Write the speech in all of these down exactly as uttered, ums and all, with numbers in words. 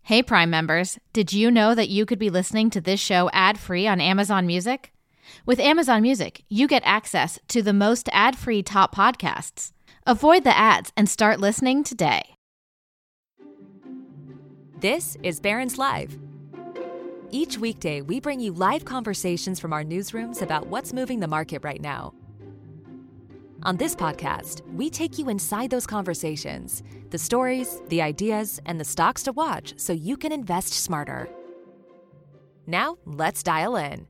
Hey, Prime members, did you know that you could be listening to this show ad-free on Amazon Music? With Amazon Music, you get access to the most ad-free top podcasts. Avoid the ads and start listening today. This is Barron's Live. Each weekday, we bring you live conversations from our newsrooms about what's moving the market right now. On this podcast, we take you inside those conversations, the stories, the ideas, and the stocks to watch so you can invest smarter. Now, let's dial in.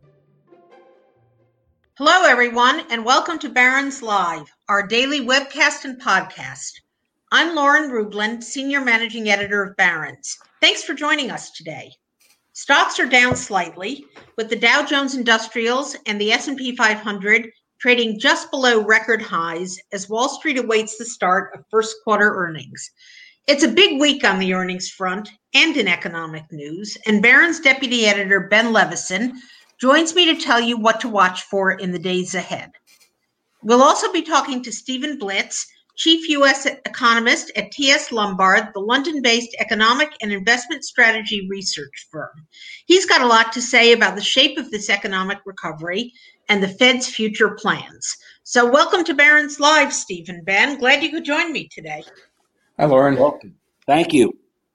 Hello, everyone, and welcome to Barron's Live, our daily webcast and podcast. I'm Lauren Rublin, Senior Managing Editor of Barron's. Thanks for joining us today. Stocks are down slightly, with the Dow Jones Industrials and the S and P five hundred trading just below record highs as Wall Street awaits the start of first quarter earnings. It's a big week on the earnings front and in economic news, and Barron's Deputy Editor Ben Levison joins me to tell you what to watch for in the days ahead. We'll also be talking to Stephen Blitz, Chief U S Economist at T S Lombard, the London-based economic and investment strategy research firm. He's got a lot to say about the shape of this economic recovery and the Fed's future plans. So welcome to Barron's Live, Stephen. Ben, glad you could join me today. Hi, Lauren. Welcome. Thank you.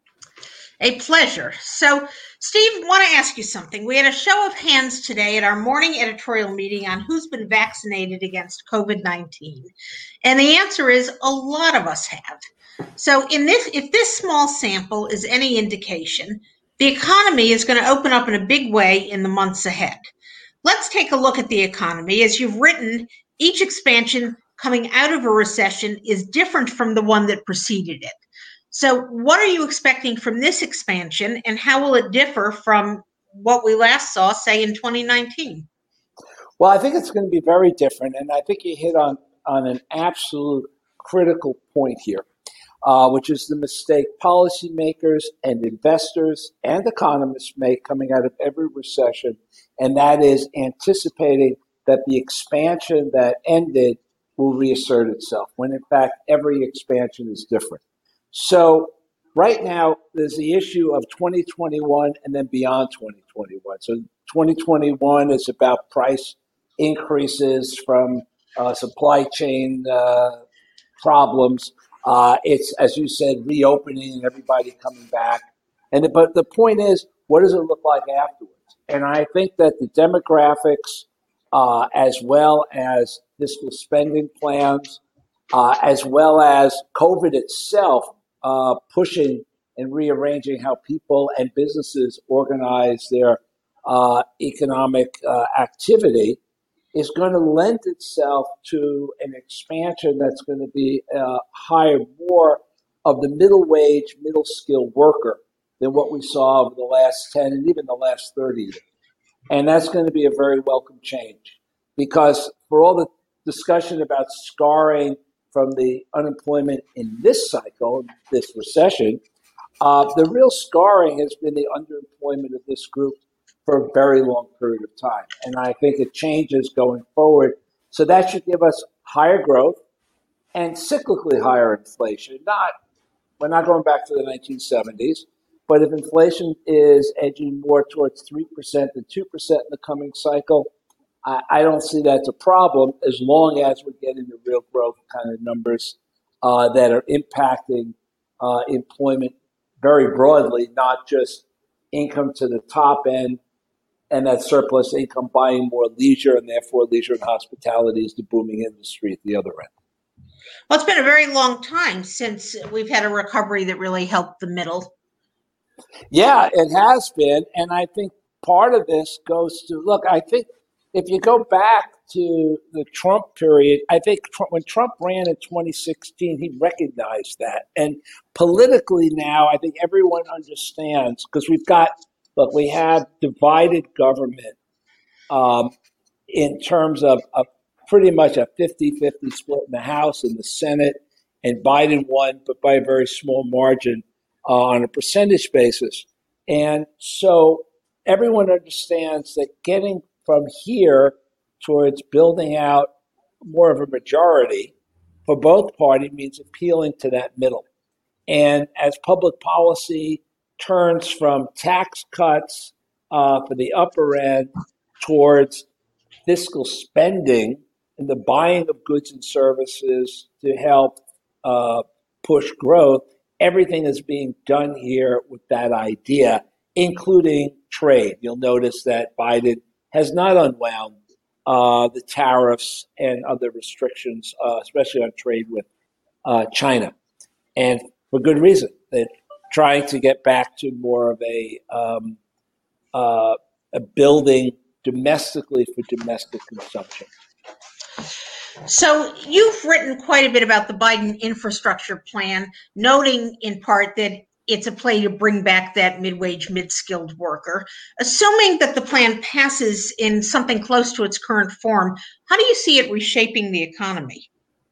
A pleasure. So, Steve, I want to ask you something. We had a show of hands today at our morning editorial meeting on who's been vaccinated against COVID nineteen. And the answer is a lot of us have. So in this, if this small sample is any indication, the economy is going to open up in a big way in the months ahead. Let's take a look at the economy. As you've written, each expansion coming out of a recession is different from the one that preceded it. So what are you expecting from this expansion, and how will it differ from what we last saw, say, in twenty nineteen? Well, I think it's going to be very different, and I think you hit on, on an absolute critical point here, uh, which is the mistake policymakers and investors and economists make coming out of every recession, and that is anticipating that the expansion that ended will reassert itself, when in fact every expansion is different. So right now, there's the issue of twenty twenty-one and then beyond twenty twenty-one. So twenty twenty-one is about price increases from uh, supply chain uh, problems. Uh, it's, as you said, reopening and everybody coming back. And but the point is, what does it look like afterwards? And I think that the demographics, uh, as well as fiscal spending plans, uh, as well as COVID itself, Uh, pushing and rearranging how people and businesses organize their uh, economic uh, activity is going to lend itself to an expansion that's going to be uh, hire more of the middle wage, middle skilled worker than what we saw over the last ten and even the last thirty years. And that's going to be a very welcome change, because for all the discussion about scarring from the unemployment in this cycle, this recession, uh, the real scarring has been the underemployment of this group for a very long period of time. And I think it changes going forward. So that should give us higher growth and cyclically higher inflation. Not, we're not going back to the nineteen seventies, but if inflation is edging more towards three percent than two percent in the coming cycle, I don't see that's a problem, as long as we're getting the real growth kind of numbers uh, that are impacting uh, employment very broadly, not just income to the top end and that surplus income buying more leisure, and therefore leisure and hospitality is the booming industry at the other end. Well, it's been a very long time since we've had a recovery that really helped the middle. Yeah, it has been. And I think part of this goes to, look, I think if you go back to the Trump period, I think Trump, when Trump ran in twenty sixteen, he recognized that. And politically now, I think everyone understands, because we've got, look, we have divided government um, in terms of a, pretty much a fifty-fifty split in the House and the Senate, and Biden won, but by a very small margin uh, on a percentage basis. And so everyone understands that getting from here towards building out more of a majority for both parties means appealing to that middle. And as public policy turns from tax cuts uh, for the upper end towards fiscal spending and the buying of goods and services to help uh, push growth, everything is being done here with that idea, including trade. You'll notice that Biden has not unwound uh, the tariffs and other restrictions, uh, especially on trade with uh, China. And for good reason. They're trying to get back to more of a, um, uh, a building domestically for domestic consumption. So you've written quite a bit about the Biden infrastructure plan, noting in part that it's a play to bring back that mid-wage, mid-skilled worker. Assuming that the plan passes in something close to its current form, how do you see it reshaping the economy?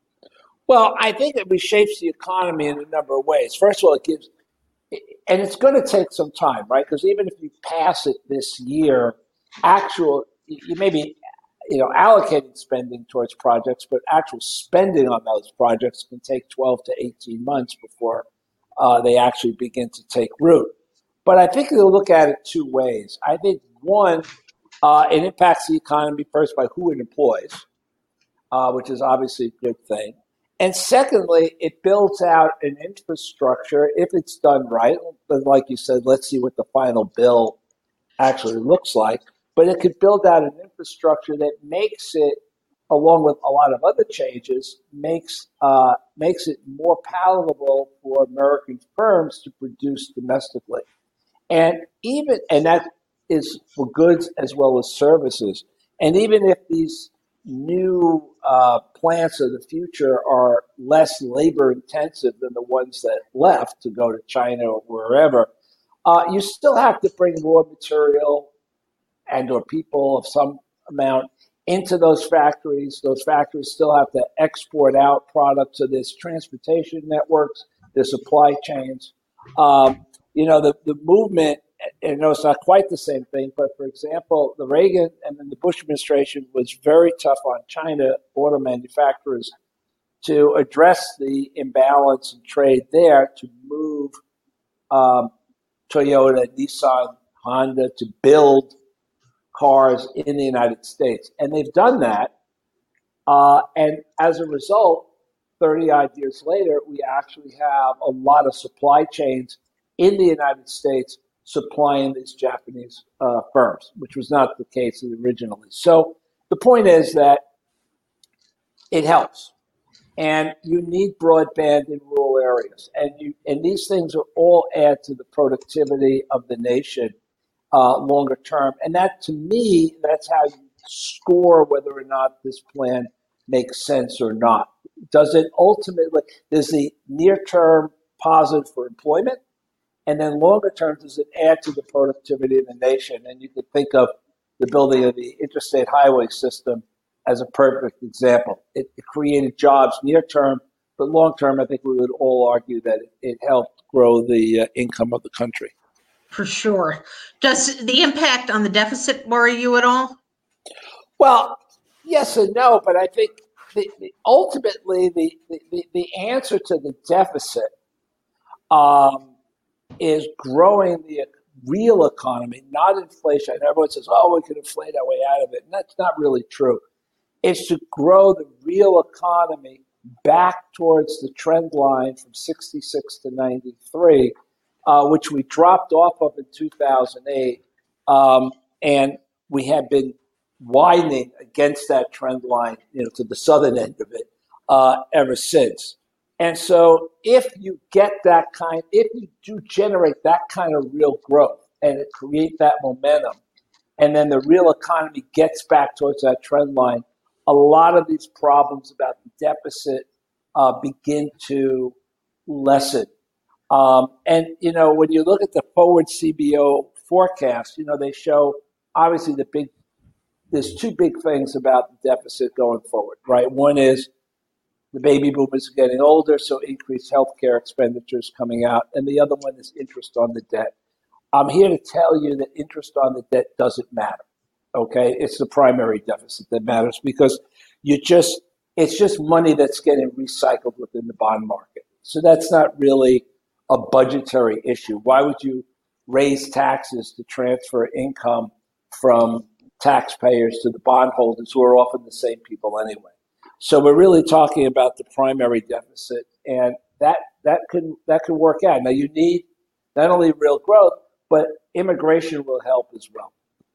Well, I think it reshapes the economy in a number of ways. First of all, it gives, and it's going to take some time, right? Because even if you pass it this year, actual, you may be, you know, allocating spending towards projects, but actual spending on those projects can take twelve to eighteen months before uh, they actually begin to take root. But I think they'll look at it two ways. I think, one, uh, it impacts the economy first by who it employs, uh, which is obviously a good thing. And secondly, it builds out an infrastructure, if it's done right. But like you said, let's see what the final bill actually looks like. But it could build out an infrastructure that makes it, along with a lot of other changes, makes uh, makes it more palatable for American firms to produce domestically. And even and that is for goods as well as services. And even if these new uh, plants of the future are less labor intensive than the ones that left to go to China or wherever, uh, you still have to bring raw material and or people of some amount into those factories. Those factories still have to export out products. So there's transportation networks, there's supply chains. Um, you know, the, the movement, and I know it's not quite the same thing, but for example, the Reagan and then the Bush administration was very tough on China auto manufacturers to address the imbalance in trade there, to move um, Toyota, Nissan, Honda to build cars in the United States. And they've done that. Uh, and as a result, thirty odd years later, we actually have a lot of supply chains in the United States supplying these Japanese uh, firms, which was not the case originally. So the point is that it helps. And you need broadband in rural areas. And you and these things are all add to the productivity of the nation uh, longer term. And that, to me, that's how you score whether or not this plan makes sense or not. Does it ultimately, there's the near-term positive for employment, and then longer term, does it add to the productivity of the nation? And you could think of the building of the interstate highway system as a perfect example. It, it created jobs near term, but long term, I think we would all argue that it, it helped grow the uh, income of the country. For sure. Does the impact on the deficit worry you at all? Well, yes and no, but I think the, the, ultimately the, the, the answer to the deficit um, is growing the real economy, not inflation. And everyone says, oh, we can inflate our way out of it. And that's not really true. It's to grow the real economy back towards the trend line from sixty-six to ninety-three, uh, which we dropped off of in two thousand eight. Um, and we have been widening against that trend line, you know, to the southern end of it uh, ever since. And so if you get that kind, if you do generate that kind of real growth and it create that momentum, and then the real economy gets back towards that trend line, a lot of these problems about the deficit uh, begin to lessen. Um, and, you know, when you look at the forward C B O forecast, you know, they show obviously the big, there's two big things about the deficit going forward, right? One is the baby boomers are getting older, so increased healthcare expenditures coming out. And the other one is interest on the debt. I'm here to tell you that interest on the debt doesn't matter, okay? It's the primary deficit that matters because you just, it's just money that's getting recycled within the bond market. So that's not really a budgetary issue. Why would you raise taxes to transfer income from taxpayers to the bondholders, who are often the same people anyway. So we're really talking about the primary deficit, and that that can that can work out. Now you need not only real growth, but immigration will help as well.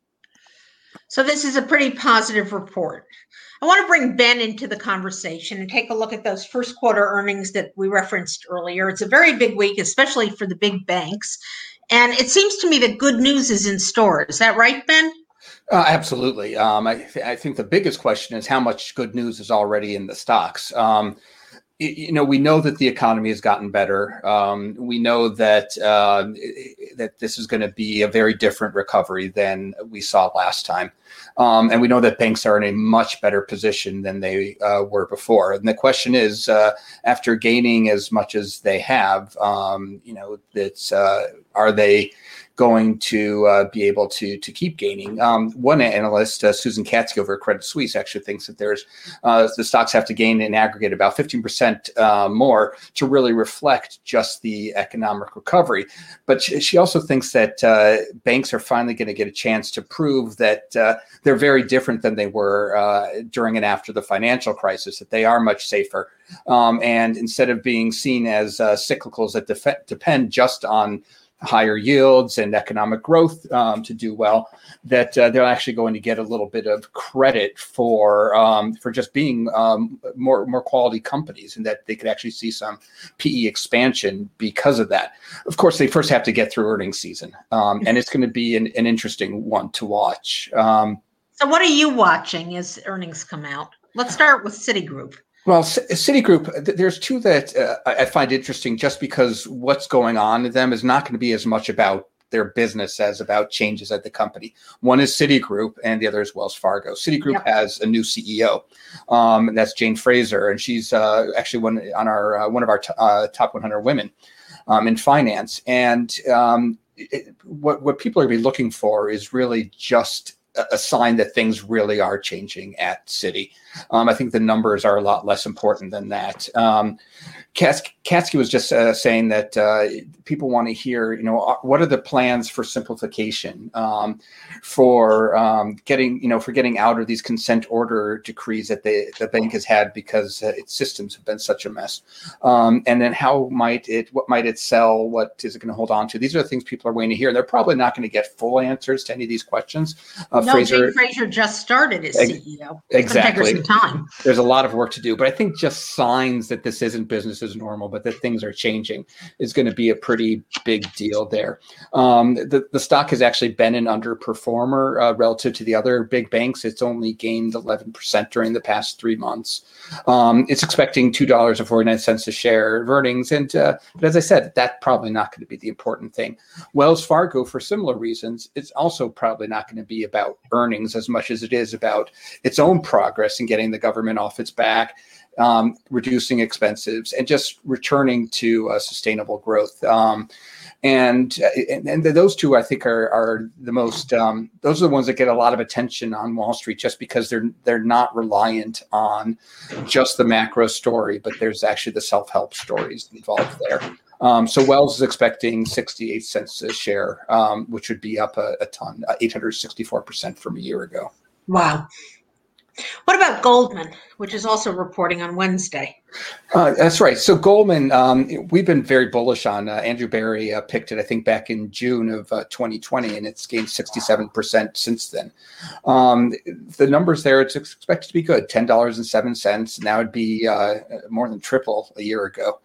So this is a pretty positive report. I want to bring Ben into the conversation and take a look at those first quarter earnings that we referenced earlier. It's a very big week, especially for the big banks. And it seems to me that good news is in store. Is that right, Ben? Uh, absolutely. Um, I, th- I think the biggest question is how much good news is already in the stocks. Um, you know, we know that the economy has gotten better. Um, we know that uh, that this is going to be a very different recovery than we saw last time. Um, and we know that banks are in a much better position than they uh, were before. And the question is, uh, after gaining as much as they have, um, you know, it's, uh, are they going to uh, be able to to keep gaining? Um, one analyst, uh, Susan Katsky over at Credit Suisse, actually thinks that there's uh, the stocks have to gain in aggregate about fifteen percent uh, more to really reflect just the economic recovery. But she, she also thinks that uh, banks are finally going to get a chance to prove that uh, they're very different than they were uh, during and after the financial crisis, that they are much safer. Um, and instead of being seen as uh, cyclicals that def- depend just on higher yields and economic growth um, to do well, that uh, they're actually going to get a little bit of credit for um, for just being um, more more quality companies, and that they could actually see some P E expansion because of that. Of course, they first have to get through earnings season, um, and it's going to be an, an interesting one to watch. Um, so what are you watching as earnings come out? Let's start with Citigroup. Well, C- Citigroup, th- there's two that uh, I find interesting just because what's going on to them is not going to be as much about their business as about changes at the company. One is Citigroup and the other is Wells Fargo. Citigroup yep. has a new C E O, um, and that's Jane Fraser, and she's uh, actually one on our uh, one of our t- uh, top one hundred women um, in finance. And um, it, what what people are going to be looking for is really just a sign that things really are changing at Citi. Um, I think the numbers are a lot less important than that. Um, Katsky was just uh, saying that uh, people want to hear, you know, what are the plans for simplification, um, for um, getting, you know, for getting out of these consent order decrees that they, the bank has had because uh, its systems have been such a mess. Um, and then how might it, what might it sell? What is it going to hold on to? These are the things people are waiting to hear. They're probably not going to get full answers to any of these questions. Uh, no, Fraser, Jane Fraser just started as C E O. Exactly. Time. There's a lot of work to do, but I think just signs that this isn't business as normal, but that things are changing is going to be a pretty big deal there. Um, the, the stock has actually been an underperformer uh, relative to the other big banks. It's only gained eleven percent during the past three months. Um, it's expecting two dollars and forty-nine cents a share of earnings. And uh, but as I said, that's probably not going to be the important thing. Wells Fargo, for similar reasons, it's also probably not going to be about earnings as much as it is about its own progress in getting the government off its back, um, reducing expenses, and just returning to uh, sustainable growth. Um, and, and and those two, I think, are are the most. Um, those are the ones that get a lot of attention on Wall Street, just because they're they're not reliant on just the macro story, but there's actually the self-help stories involved there. Um, so Wells is expecting sixty-eight cents a share, um, which would be up a, a ton, uh, eight hundred sixty-four percent from a year ago. Wow. What about Goldman, which is also reporting on Wednesday? Uh, that's right. So Goldman, um, we've been very bullish on. Uh, Andrew Barry uh, picked it, I think, back in June of uh, twenty twenty, and it's gained sixty-seven percent since then. Um, the numbers there, it's expected to be good, ten dollars and seven cents. Now it'd be uh, more than triple a year ago.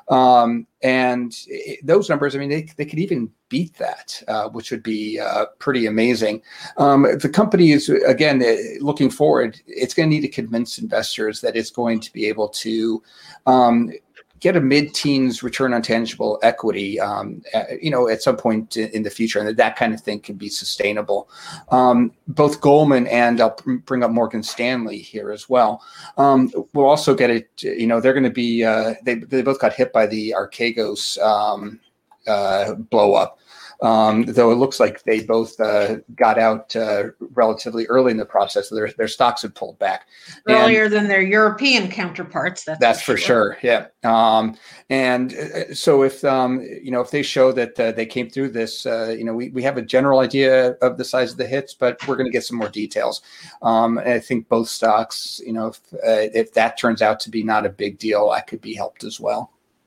Um, and it, those numbers, I mean, they, they could even beat that, uh, which would be uh, pretty amazing. Um, the company is, again, looking forward, it's going to need to convince investors that it's going to be able to um, get a mid-teens return on tangible equity, um, at, you know, at some point in the future, and that that kind of thing can be sustainable. Um, both Goldman and I'll bring up Morgan Stanley here as well. Um, we'll also get it, you know, they're going to be, uh, they they both got hit by the Archegos um, uh, blow up. Um, though it looks like they both uh, got out uh, relatively early in the process. So their their stocks have pulled back earlier and, than their European counterparts. That's, that's for for sure. sure. Yeah. Um, and uh, so if um, you know if they show that uh, they came through this, uh, you know, we we have a general idea of the size of the hits, but we're going to get some more details. Um, and I think both stocks, you know, if, uh, if that turns out to be not a big deal, I could be helped as well.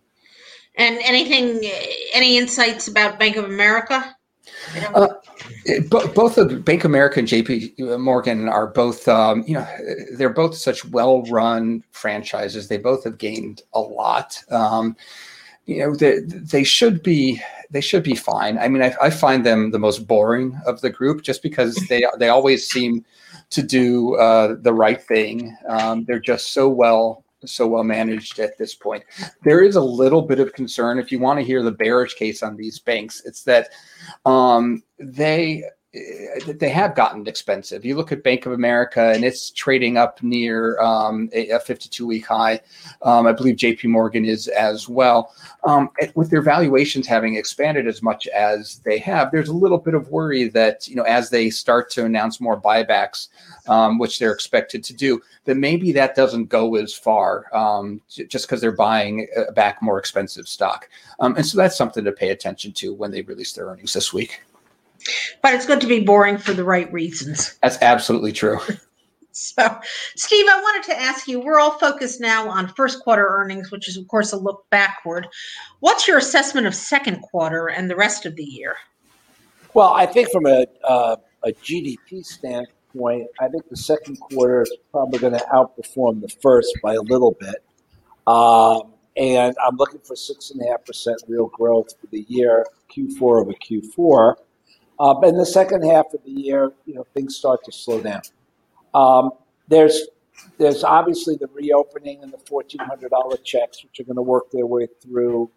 And anything, any insights about Bank of America? Uh, b- both of Bank of America and J P Morgan are both, um, you know, they're both such well-run franchises. They both have gained a lot. Um, you know, they, they should be they should be fine. I mean, I, I find them the most boring of the group, just because they they always seem to do uh, the right thing. Um, they're just so well. so well managed at this point. There is a little bit of concern if you want to hear the bearish case on these banks. It's that um, they they have gotten expensive. You look at Bank of America and it's trading up near um, a fifty-two week high. Um, I believe J P Morgan is as well. Um, with their valuations having expanded as much as they have, there's a little bit of worry that, you know, as they start to announce more buybacks, um, which they're expected to do, that maybe that doesn't go as far um, just because they're buying back more expensive stock. Um, and so that's something to pay attention to when they release their earnings this week. But it's good to be boring for the right reasons. That's absolutely true. So, Steve, I wanted to ask you, we're all focused now on first quarter earnings, which is, of course, a look backward. What's your assessment of second quarter and the rest of the year? Well, I think from a, uh, a G D P standpoint, I think the second quarter is probably going to outperform the first by a little bit. Um, and I'm looking for six point five percent real growth for the year, Q four over Q four. Uh, but in the second half of the year, you know, things start to slow down. Um, there's there's obviously the reopening and the fourteen hundred dollars checks, which are going to work their way through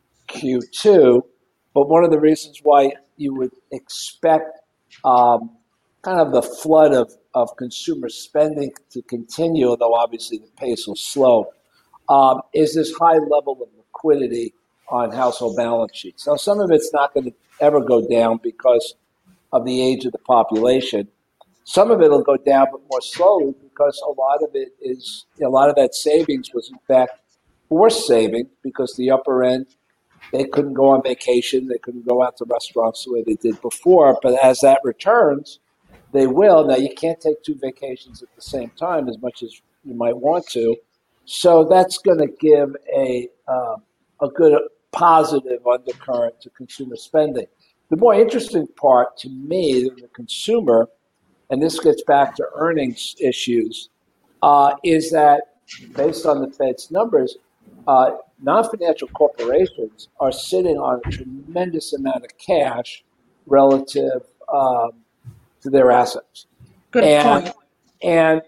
Q two. But one of the reasons why you would expect um, kind of the flood of, of consumer spending to continue, although obviously the pace will slow, um, is this high level of liquidity on household balance sheets. Now, some of it's not going to ever go down because of the age of the population. Some of it will go down, but more slowly, because a lot of it is, you know, a lot of that savings was in fact forced savings, because the upper end, they couldn't go on vacation, they couldn't go out to restaurants the way they did before. But as that returns, they will. Now, you can't take two vacations at the same time as much as you might want to. So that's going to give a uh, a good positive undercurrent to consumer spending. The more interesting part to me than the consumer, and this gets back to earnings issues, uh, is that based on the Fed's numbers, uh, non-financial corporations are sitting on a tremendous amount of cash relative um, to their assets. Good and, point. And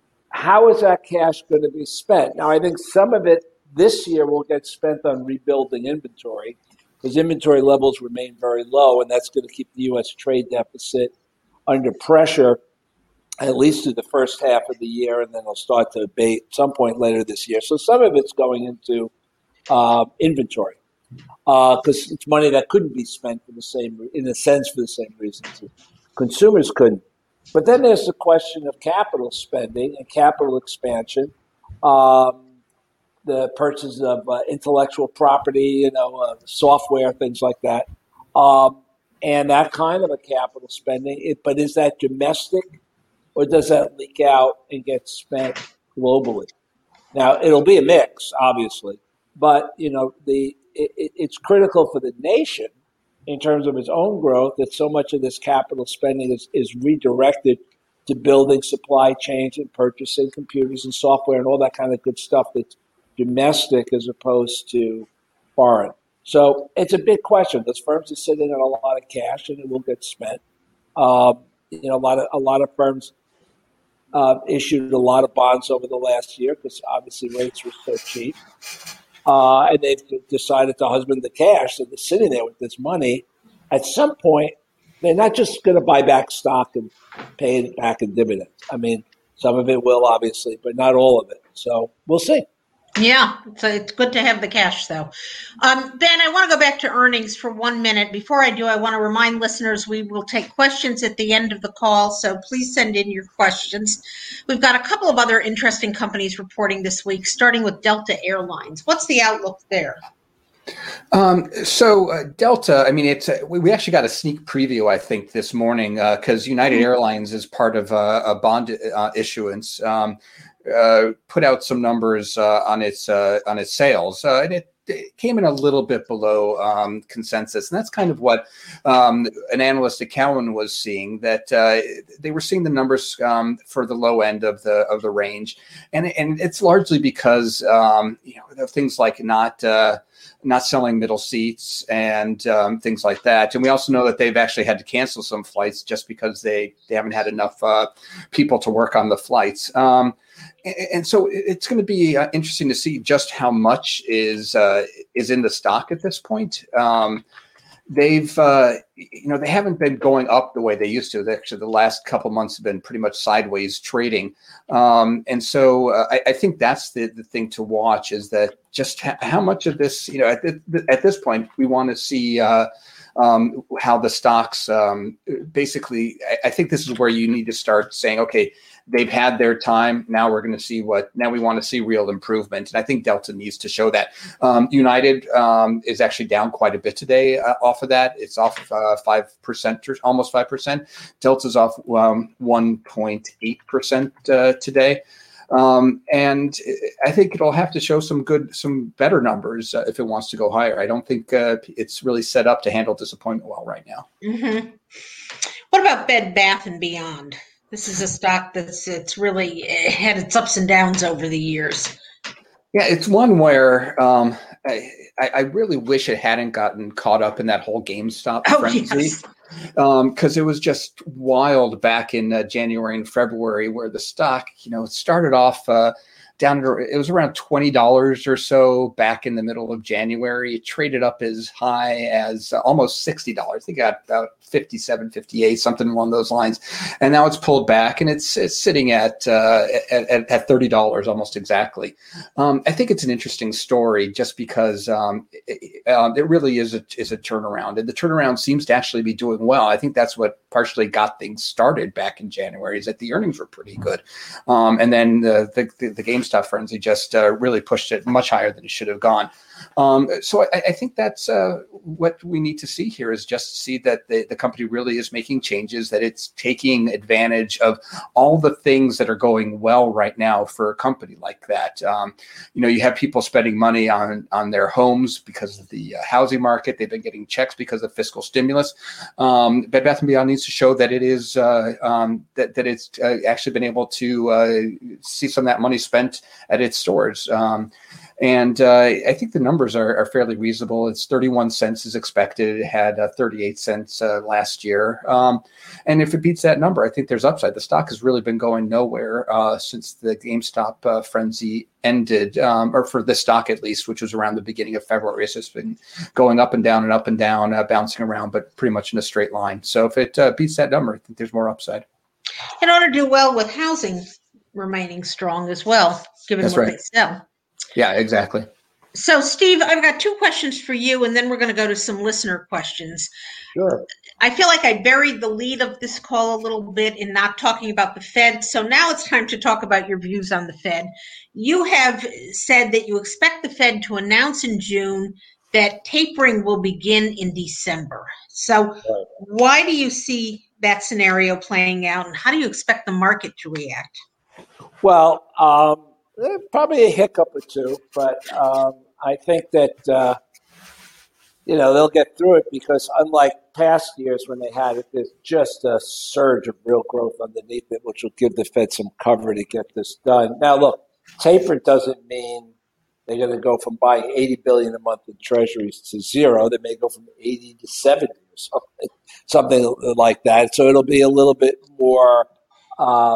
how is that cash going to be spent? Now, I think some of it this year will get spent on rebuilding inventory, because inventory levels remain very low, and that's going to keep the U S trade deficit under pressure at least through the first half of the year, and then it'll start to abate at some point later this year. So some of it's going into uh, inventory, because uh, it's money that couldn't be spent for the same, in a sense, for the same reasons. Consumers couldn't. But then there's the question of capital spending and capital expansion, um, the purchase of uh, intellectual property, you know, uh, software, things like that, um, and that kind of a capital spending. It, but is that domestic, or does that leak out and get spent globally? Now, it'll be a mix, obviously, but you know, the it, it's critical for the nation in terms of its own growth that so much of this capital spending is, is redirected to building supply chains and purchasing computers and software and all that kind of good stuff that's domestic as opposed to foreign. So it's a big question. Those firms are sitting on a lot of cash, and it will get spent. Um, you know, a lot of a lot of firms uh, issued a lot of bonds over the last year because obviously rates were so cheap, uh, and they've decided to husband the cash. So they're sitting there with this money. At some point, they're not just going to buy back stock and pay it back in dividends. I mean, some of it will, obviously, but not all of it. So we'll see. Yeah, so it's good to have the cash, though. Um, Ben, I want to go back to earnings for one minute. Before I do, I want to remind listeners we will take questions at the end of the call, so please send in your questions. We've got a couple of other interesting companies reporting this week, starting with Delta Airlines. What's the outlook there? Um, so uh, Delta, I mean, it's uh, we, we actually got a sneak preview, I think, this morning because uh, United mm-hmm. Airlines is part of uh, a bond uh, issuance. Um, uh, put out some numbers uh, on its uh, on its sales, uh, and it, it came in a little bit below um, consensus, and that's kind of what um, an analyst at Cowen was seeing. That uh, they were seeing the numbers um, for the low end of the of the range, and and it's largely because um, you know of things like not. Uh, not selling middle seats and um, things like that. And we also know that they've actually had to cancel some flights just because they, they haven't had enough uh, people to work on the flights. Um, and, and so it's going to be uh, interesting to see just how much is uh, is in the stock at this point. Um, they've, uh, you know, they haven't been going up the way they used to. Actually, the last couple months have been pretty much sideways trading. Um, and so uh, I, I think that's the, the thing to watch is that just ha- how much of this, you know, at, the, at this point, we want to see uh, um, how the stocks um, basically, I, I think this is where you need to start saying, okay, they've had their time. Now we're going to see what, now we want to see real improvement. And I think Delta needs to show that. Um, United um, is actually down quite a bit today uh, off of that. It's off uh, five percent or almost five percent. Delta's off um, one point eight percent uh, today. Um, and I think it'll have to show some good, some better numbers uh, if it wants to go higher. I don't think uh, it's really set up to handle disappointment well right now. Mm-hmm. What about Bed Bath and Beyond? This is a stock that's it's really had its ups and downs over the years. Yeah, it's one where um, I, I really wish it hadn't gotten caught up in that whole GameStop oh, frenzy. Yes. Because um, it was just wild back in uh, January and February where the stock, you know, started off uh, down to, it was around twenty dollars or so back in the middle of January. It traded up as high as uh, almost sixty dollars. I think it got about fifty-seven, fifty-eight, something along those lines. And now it's pulled back and it's, it's sitting at, uh, at, at thirty dollars almost exactly. Um, I think it's an interesting story just because um, it, uh, it really is a, is a turnaround. And the turnaround seems to actually be doing well. I think that's what partially got things started back in January is that the earnings were pretty good. Um, and then the, the, the, the GameStop frenzy just uh, really pushed it much higher than it should have gone. Um, so I, I think that's uh, what we need to see here is just see that the, the company really is making changes, that it's taking advantage of all the things that are going well right now for a company like that. Um, you know, you have people spending money on, on their homes because of the uh, housing market. They've been getting checks because of fiscal stimulus. Um, Bed Bath and Beyond needs to show that it is uh, um, that, that it's uh, actually been able to uh, see some of that money spent at its stores. Um, And uh, I think the numbers are, are fairly reasonable. It's thirty-one cents as expected. It had uh, thirty-eight cents uh, last year. Um, and if it beats that number, I think there's upside. The stock has really been going nowhere uh, since the GameStop uh, frenzy ended, um, or for the stock at least, which was around the beginning of February. It's just been going up and down and up and down, uh, bouncing around, but pretty much in a straight line. So if it uh, beats that number, I think there's more upside. It ought to do well with housing remaining strong as well, given That's what right. they sell. Yeah, exactly. So, Steve, I've got two questions for you, and then we're going to go to some listener questions. Sure. I feel like I buried the lead of this call a little bit in not talking about the Fed. So now it's time to talk about your views on the Fed. You have said that you expect the Fed to announce in June that tapering will begin in December. So right. Why do you see that scenario playing out, and how do you expect the market to react? Well, um, probably a hiccup or two, but um, I think that, uh, you know, they'll get through it because unlike past years when they had it, there's just a surge of real growth underneath it, which will give the Fed some cover to get this done. Now, look, taper doesn't mean they're going to go from buying eighty billion dollars a month in treasuries to zero. They may go from eighty to seventy or something, something like that. So it'll be a little bit more um,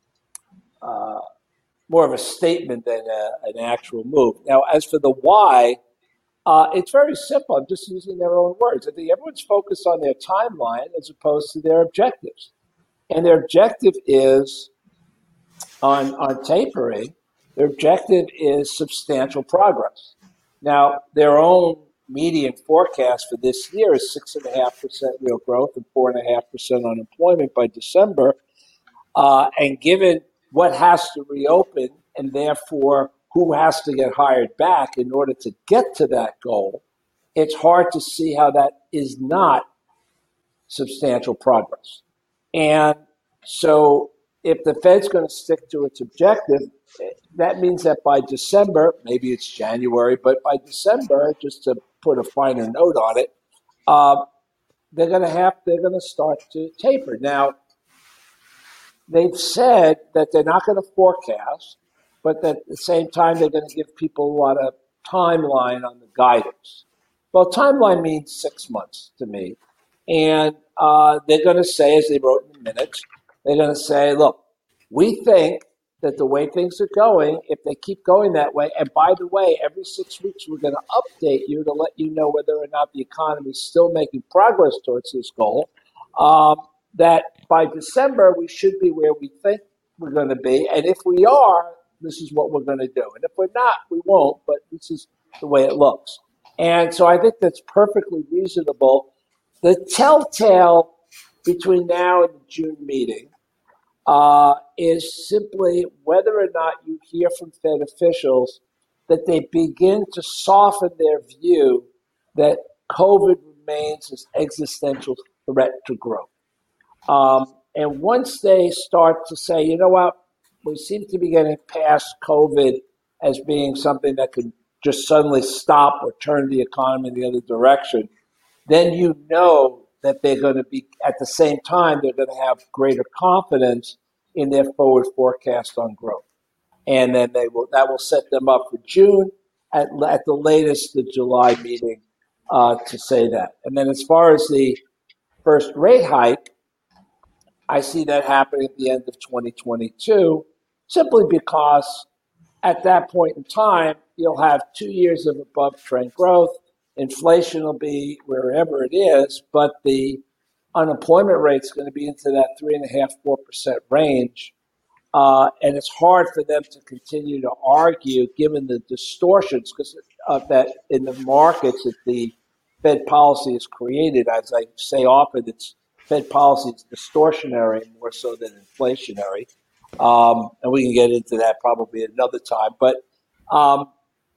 uh, more of a statement than a, an actual move. Now, as for the why, uh, it's very simple. I'm just using their own words. I think everyone's focused on their timeline as opposed to their objectives. And their objective is on, on tapering. Their objective is substantial progress. Now, their own median forecast for this year is six point five percent real growth and four point five percent unemployment by December. Uh, and given what has to reopen and therefore who has to get hired back in order to get to that goal, it's hard to see how that is not substantial progress. And so if the Fed's going to stick to its objective, that means that by December, maybe it's January, but by December, just to put a finer note on it, uh, they're going to have, they're going to start to taper. Now, they've said that they're not going to forecast, but that at the same time, they're going to give people a lot of timeline on the guidance. Well, timeline means six months to me. And uh, they're going to say, as they wrote in the minutes, they're going to say, look, we think that the way things are going, if they keep going that way, and by the way, every six weeks we're going to update you to let you know whether or not the economy is still making progress towards this goal, um, that by December we should be where we think we're going to be. And if we are, this is what we're going to do. And if we're not, we won't, but this is the way it looks. And so I think that's perfectly reasonable. The telltale between now and the June meeting uh, is simply whether or not you hear from Fed officials that they begin to soften their view that COVID remains an existential threat to growth. Um, and once they start to say, you know what, we seem to be getting past COVID as being something that could just suddenly stop or turn the economy in the other direction, then you know that they're going to be, at the same time, they're going to have greater confidence in their forward forecast on growth. And then they will that will set them up for June, at, at the latest, the July meeting, uh, to say that. And then as far as the first rate hike, I see that happening at the end of twenty twenty-two, simply because at that point in time, you'll have two years of above trend growth. Inflation will be wherever it is, but the unemployment rate is going to be into that three and a half, four percent range. Uh, and it's hard for them to continue to argue, given the distortions because of that in the markets that the Fed policy has created. As I say often, it's Fed policy is distortionary more so than inflationary. Um, and we can get into that probably another time. But um,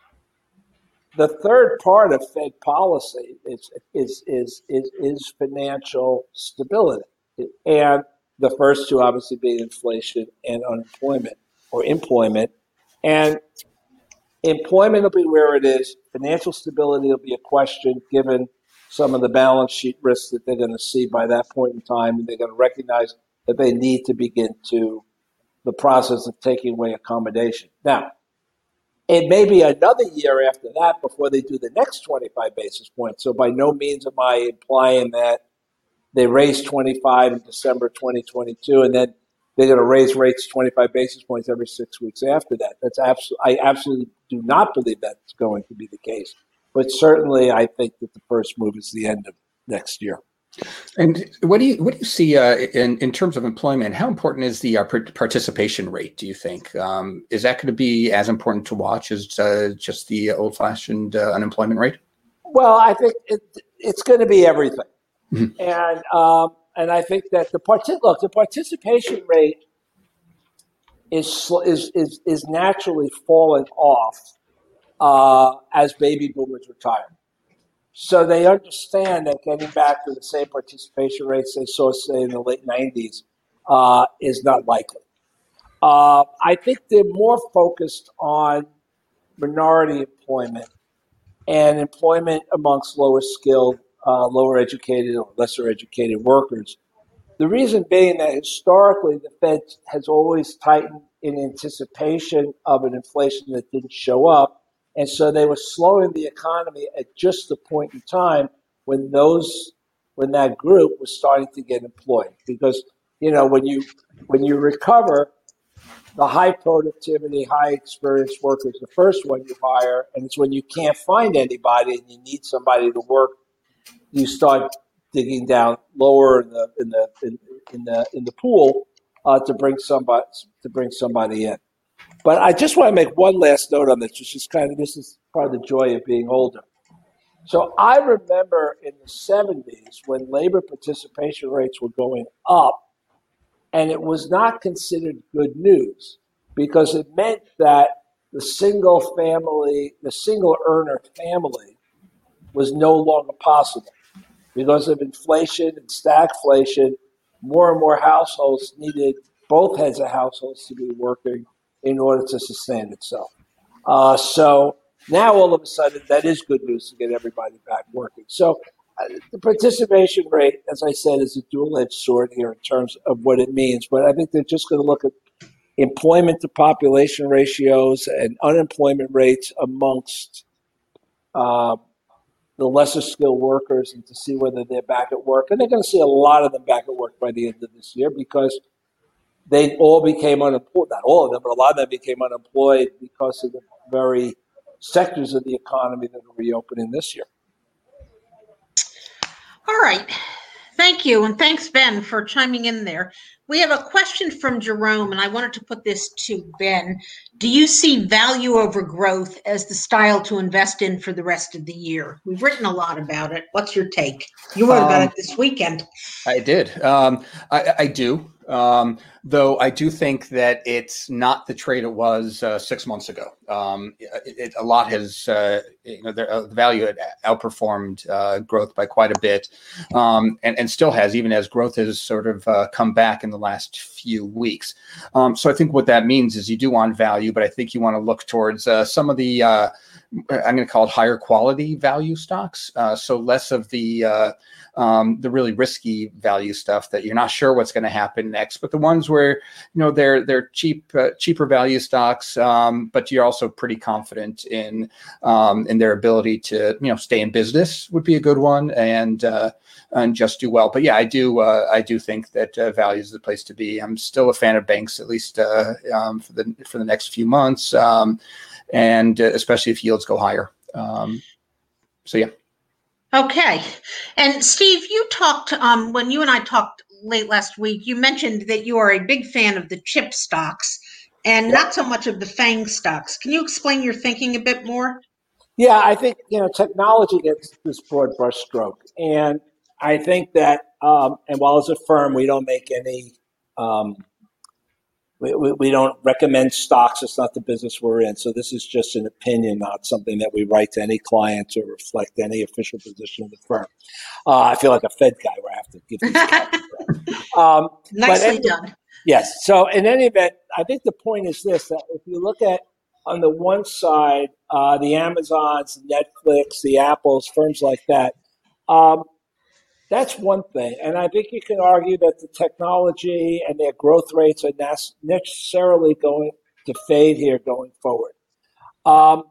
the third part of Fed policy is is is is, is financial stability, and the first two obviously being inflation and unemployment or employment. And employment will be where it is. Financial stability will be a question given some of the balance sheet risks that they're going to see by that point in time, and they're going to recognize that they need to begin to the process of taking away accommodation. Now, it may be another year after that before they do the next twenty-five basis points. So by no means am I implying that they raised twenty-five in December twenty twenty-two, and then they're going to raise rates twenty-five basis points every six weeks after that. That's absolutely, I absolutely do not believe that's going to be the case. But certainly, I think that the first move is the end of next year. And what do you what do you see uh, in in terms of employment? How important is the uh, participation rate? Do you think um, is that going to be as important to watch as uh, just the old fashioned uh, unemployment rate? Well, I think it, it's going to be everything, mm-hmm. and um, and I think that the part look the participation rate is is is is naturally falling off uh, as baby boomers retire. So they understand that getting back to the same participation rates they saw, say, in the late nineties uh, is not likely. Uh, I think they're more focused on minority employment and employment amongst lower skilled, uh, lower educated, or lesser educated workers. The reason being that historically the Fed has always tightened in anticipation of an inflation that didn't show up. And so they were slowing the economy at just the point in time when those, when that group was starting to get employed. Because, you know, when you when you recover, the high productivity, high experienced worker is the first one you hire, and it's when you can't find anybody and you need somebody to work, you start digging down lower in the in the in, in the in the pool uh, to bring somebody to bring somebody in. But I just want to make one last note on this, which is kind of, this is part of the joy of being older. So I remember in the seventies when labor participation rates were going up, and it was not considered good news because it meant that the single family, the single earner family was no longer possible. Because of inflation and stagflation, more and more households needed both heads of households to be working in order to sustain itself. Uh, so now all of a sudden, that is good news to get everybody back working. So uh, the participation rate, as I said, is a dual-edged sword here in terms of what it means. But I think they're just going to look at employment to population ratios and unemployment rates amongst uh, the lesser skilled workers and to see whether they're back at work. And they're going to see a lot of them back at work by the end of this year because they all became unemployed. Not all of them, but a lot of them became unemployed because of the very sectors of the economy that are reopening this year. All right. Thank you. And thanks, Ben, for chiming in there. We have a question from Jerome, and I wanted to put this to Ben. Do you see value over growth as the style to invest in for the rest of the year? We've written a lot about it. What's your take? You wrote about um, it this weekend. I did. Um, I, I do. Um, though I do think that it's not the trade it was uh, six months ago. Um, it, it, a lot has, uh, you know, the, uh, the value had outperformed uh, growth by quite a bit, um, and, and still has, even as growth has sort of uh, come back in the last few weeks. Um, so I think what that means is you do want value, but I think you want to look towards uh, some of the, uh, I'm going to call it higher quality value stocks. Uh, so less of the uh, um, the really risky value stuff that you're not sure what's going to happen next, but the ones where, you know, they're they're cheap, uh, cheaper value stocks, um, but you're also pretty confident in um, in their ability to, you know, stay in business would be a good one and uh, and just do well. But yeah, I do uh, I do think that uh, value is the place to be. I'm still a fan of banks, at least uh, um, for the for the next few months. Um, and uh, especially if yields go higher. Um, so, yeah. Okay. And Steve, you talked, um, when you and I talked late last week, you mentioned that you are a big fan of the chip stocks and yeah. not so much of the FANG stocks. Can you explain your thinking a bit more? Yeah, I think, you know, technology gets this broad brush stroke. And I think that, um, and while as a firm, we don't make any, um, We, we, we don't recommend stocks. It's not the business we're in. So this is just an opinion, not something that we write to any clients or reflect any official position of the firm. Uh, I feel like a Fed guy where I have to give these um, Nicely done. Yes. So in any event, I think the point is this, that if you look at on the one side, uh, the Amazons, Netflix, the Apples, firms like that, um, that's one thing. And I think you can argue that the technology and their growth rates are necessarily going to fade here going forward um,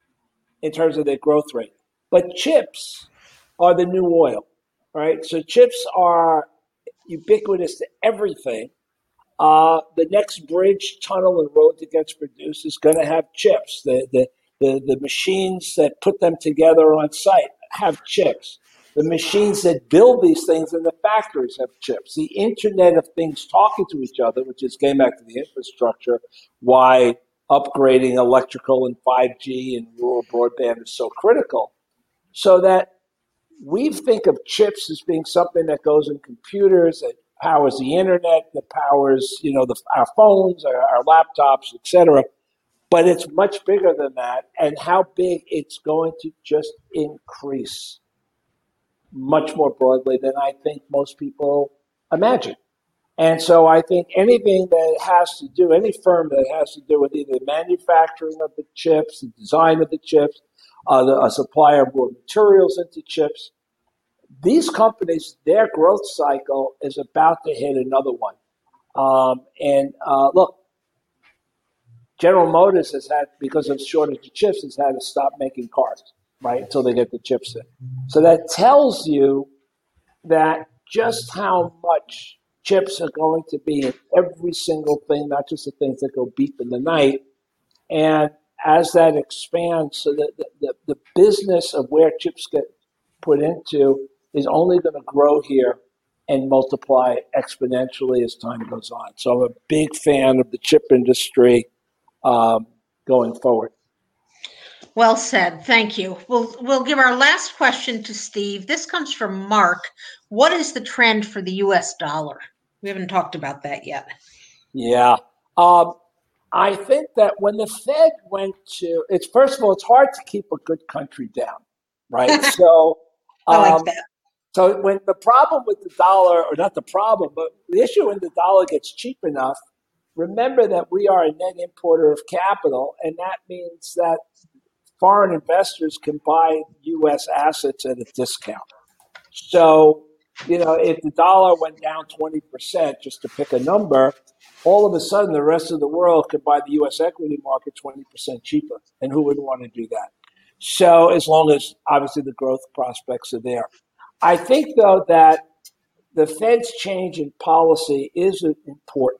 in terms of their growth rate. But chips are the new oil, right? So chips are ubiquitous to everything. Uh, the next bridge, tunnel, and road that gets produced is going to have chips. The, the, the, the machines that put them together on site have chips. The machines that build these things in the factories have chips. The Internet of Things talking to each other, which is getting back to the infrastructure, why upgrading electrical and five G and rural broadband is so critical. So that we think of chips as being something that goes in computers, that powers the Internet, that powers, you know, the, our phones, our, our laptops, et cetera. But it's much bigger than that. And how big it's going to just increase much more broadly than I think most people imagine. And so I think anything that has to do, any firm that has to do with either the manufacturing of the chips, the design of the chips, uh, the, a supplier of raw materials into chips, these companies, their growth cycle is about to hit another one. Um, and uh, look, General Motors has had, because of shortage of chips, has had to stop making cars, right, until they get the chips in. So that tells you that just how much chips are going to be in every single thing, not just the things that go beep in the night. And as that expands, so that the, the, the business of where chips get put into is only going to grow here and multiply exponentially as time goes on. So I'm a big fan of the chip industry. um, going forward. Well said. Thank you. We'll we'll give our last question to Steve. This comes from Mark. What is the trend for the U S dollar? We haven't talked about that yet. Yeah. Um, I think that when the Fed went to, it's first of all, it's hard to keep a good country down, right? So, I like um, that. So when the problem with the dollar, or not the problem, but the issue when the dollar gets cheap enough, remember that we are a net importer of capital, and that means that foreign investors can buy U S assets at a discount. So, you know, if the dollar went down twenty percent, just to pick a number, all of a sudden the rest of the world could buy the U S equity market twenty percent cheaper. And who wouldn't want to do that? So as long as obviously the growth prospects are there. I think, though, that the Fed's change in policy is important.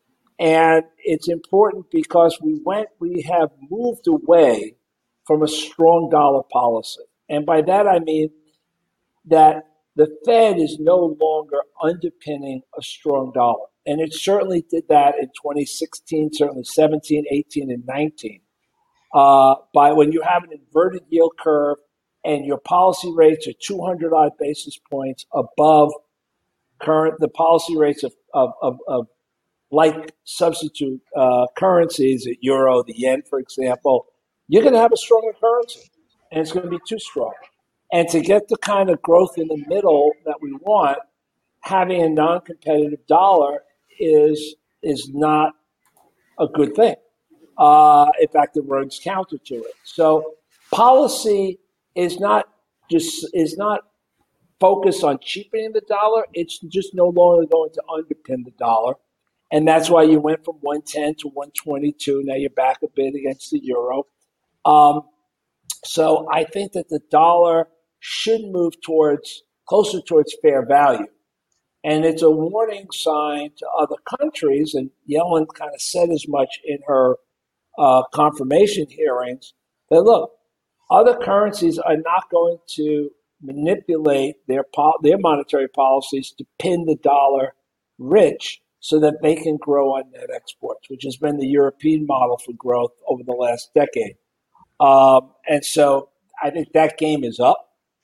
And it's important because we went, we have moved away from a strong dollar policy. And by that, I mean that the Fed is no longer underpinning a strong dollar. And it certainly did that in twenty sixteen, certainly seventeen, eighteen, and nineteen. Uh, by when you have an inverted yield curve and your policy rates are two hundred odd basis points above current, the policy rates of, of, of, of like substitute uh, currencies, the euro, the yen, for example, you're going to have a stronger currency, and it's going to be too strong. And to get the kind of growth in the middle that we want, having a non-competitive dollar is is not a good thing. Uh, in fact, it runs counter to it. So policy is not just is not focused on cheapening the dollar. It's just no longer going to underpin the dollar. And that's why you went from one ten to one twenty-two. Now you're back a bit against the euro. Um, so I think that the dollar should move towards closer towards fair value. And it's a warning sign to other countries. And Yellen kind of said as much in her uh, confirmation hearings that, look, other currencies are not going to manipulate their po- their monetary policies to pin the dollar rich so that they can grow on net exports, which has been the European model for growth over the last decade. Um, and so I think that game is up.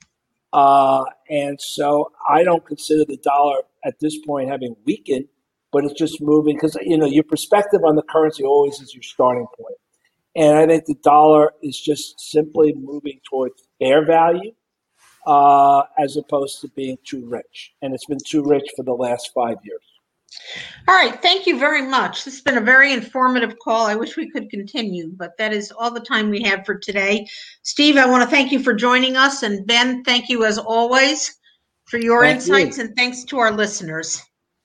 Uh, and so I don't consider the dollar at this point having weakened, but it's just moving because, you know, your perspective on the currency always is your starting point. And I think the dollar is just simply moving towards fair value uh, as opposed to being too rich. And it's been too rich for the last five years. All right. Thank you very much. This has been a very informative call. I wish we could continue, but that is all the time we have for today. Steve, I want to thank you for joining us. And Ben, thank you as always for your Thank insights. you. And thanks to our listeners.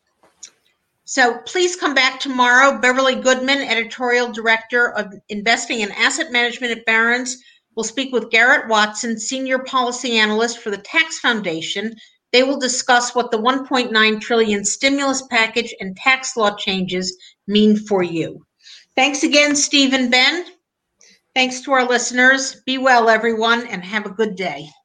So please come back tomorrow. Beverly Goodman, Editorial Director of Investing and Asset Management at Barron's, will speak with Garrett Watson, Senior Policy Analyst for the Tax Foundation. They will discuss what the one point nine trillion dollars stimulus package and tax law changes mean for you. Thanks again, Steve and Ben. Thanks to our listeners. Be well, everyone, and have a good day.